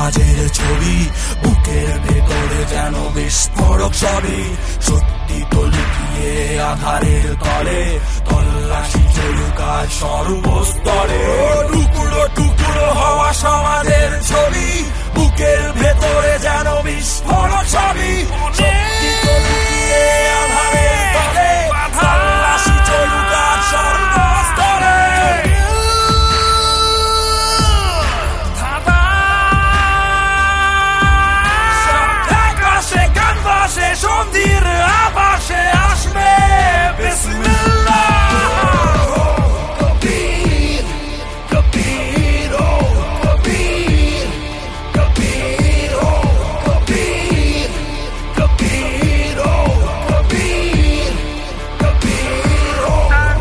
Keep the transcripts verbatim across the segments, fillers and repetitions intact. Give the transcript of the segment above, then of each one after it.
সমাজের ছবি, বুকের ভেতরে যেন বিস্ফোরক সবই। সত্যি তো লুকিয়ে আধারের তলে, তল্লাশি চলুক আজ সর্বস্তরে। টুকরো টুকরো হওয়া সমাজের ছবি, বুকের ভেতরে যেন বিস্ফোরক সবই। সত্যি তো লুকিয়ে আধারের তলে, তল্লাশি চলুক আজ সর্বস্তরে। সন্ধির আবাসে আসবে বিসমিল্লাহ। কবির কবির ও কবির কবির ও কবির কবির ও কবির কবির ও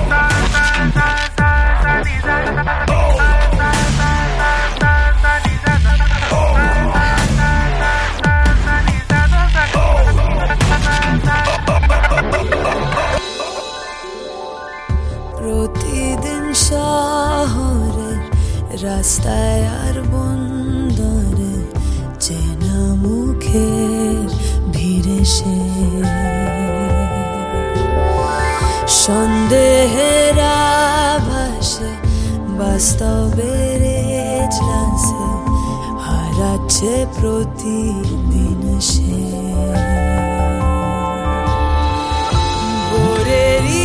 প্রতিদিন শহরের রাস্তায় আর বন্দরে চেনা মুখের ভিড়ে সে সন্দেহের আভাসে বাস্তবের এজলাসে হারাচ্ছে প্রতিদিন সে। ভোরেরই